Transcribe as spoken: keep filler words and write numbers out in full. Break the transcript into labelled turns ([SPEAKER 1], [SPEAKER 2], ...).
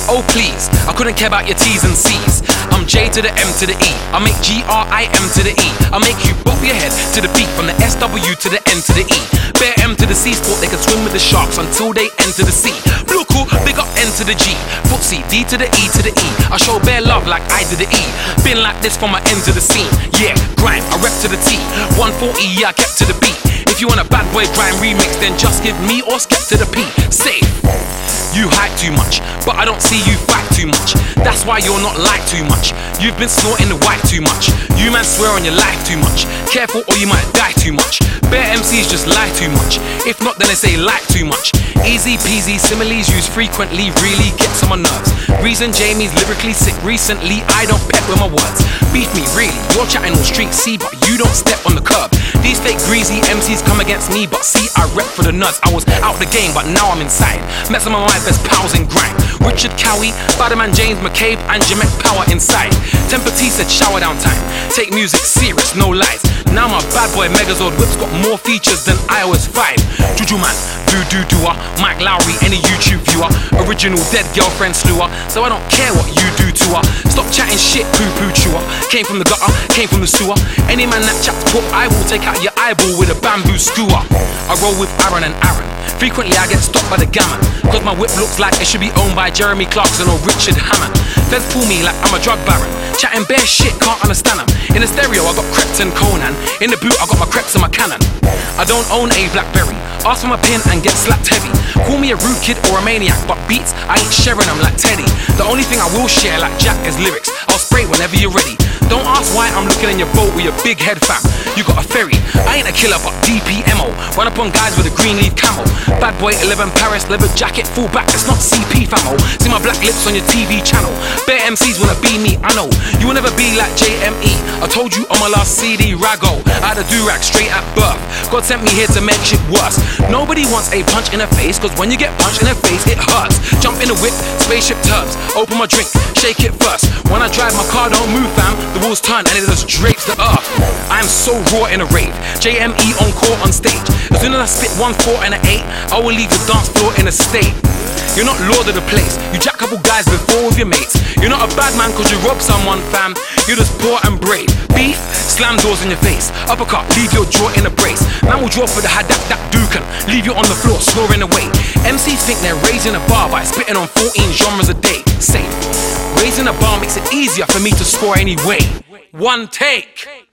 [SPEAKER 1] Oh please, I couldn't care about your T's and C's. I'm J to the M to the E. I make G R I M to the E. I make you bop your head to the beat, from the S W to the N to the E. Bare M to the C sport, they can swim with the sharks until they enter the sea. Blue cool, big up N to the G. Footsie, D to the E to the E. I show bare love like I to the E. Been like this from my end to the scene. Yeah, grind, I rep to the T. one forty, yeah, I kept to the beat. If you want a bad boy grind remix, then just give me or skip to the P. Safe. You hype too much, but I don't see you fight too much. That's why you're not liked too much. You've been snorting the white too much. You man swear on your life too much. Careful or you might die too much. Bare M Cs just lie too much. If not, then they say like too much. Easy peasy, similes used frequently really gets on my nerves. Reason Jamie's lyrically sick recently, I don't pet with my words. Beef me really, you're chatting on street C, but you don't step on the curb. These fake greasy M Cs come against me, but see I rep for the nuts. I was out the game, but now I'm inside. Met some of my best pals in grind. Richard Cowie, Spider-Man James McCabe, and Jamek Power inside. Temper T said shower down time. Take music serious, no lies. Now my bad boy Megazord whip's got more features than i O S five. Juju man, voodoo doer, Mike Lowry, any YouTube viewer. Original dead girlfriend slewer, so I don't care what you do to her. Stop chatting shit, poo poo chewer. Came from the gutter, came from the sewer. Any man that chats put, I will take out your eyeball with a bamboo skewer. I roll with Aaron and Aaron. Frequently I get stopped by the gammon, cause my whip looks like it should be owned by Jeremy Clarkson or Richard Hammond. Feds pull me like I'm a drug baron. Chatting bare shit, can't understand them. In the stereo I got Krept and Conan. In the boot I got my Kreps and my Canon. I don't own a Blackberry. Ask for my pin and get slapped heavy. Call me a rude kid or a maniac, but beats, I ain't sharing them like Teddy. The only thing I will share like Jack is lyrics. I'll spray whenever you're ready. Don't ask why I'm looking in your boat with your big head fam. You got a ferry, I ain't a killer but D P M O. Run up on guys with a green leaf camo. Bad boy eleven Paris, leather jacket, full back, it's not C P famo. See my black lips on your T V channel. Bare M Cs wanna be me, I know. You will never be like J M E. I told you on my last C D, Rago. I had a do-rag straight at birth. God sent me here to make shit worse. Nobody wants a punch in the face, cause when you get punched in the face, it hurts. Jump in the whip, spaceship turbs. Open my drink, shake it first. When I drive, my car don't move fam. The wheels turn and it just drapes the earth. I am so raw in a rave. J M E on court on stage. As soon as I spit one, four and an eight, I will leave the dance floor in a state. You're not lord of the place. You jack couple guys before with your mates. You're not a bad man cause you rob someone fam. You're just poor and brave. Beef, slam doors in your face. Uppercut, leave your jaw in a brace. Man will draw for the hadak that duken. Leave you on the floor snoring away. M Cs think they're raising a bar by spitting on fourteen genres a day. Safe. Raising a bar makes it easier for me to score anyway. One take.